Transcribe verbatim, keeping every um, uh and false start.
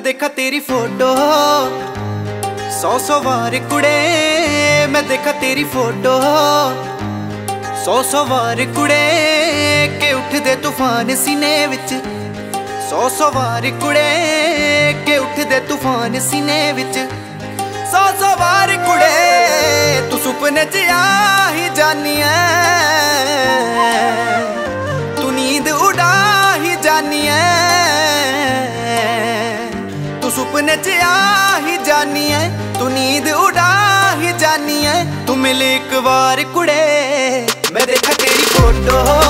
देखा तेरी फोटो सौ सौ बार कुड़े, मैं देखा तेरी फोटो सौ सौ बार कुड़े के उठ दे तूफान सीने विच, सौ सौ बार कुड़े के उठ दे तूफान सीने विच, सौ सौ बार कुड़े तू सुपने च आ ही जानी है, तू नींद उड़ा ही जानी है, तू सुपने च आ ही जानी है, तू नींद उड़ा ही जानी है। तू मिल एक बार कुड़े, मैं देखा तेरी फोटो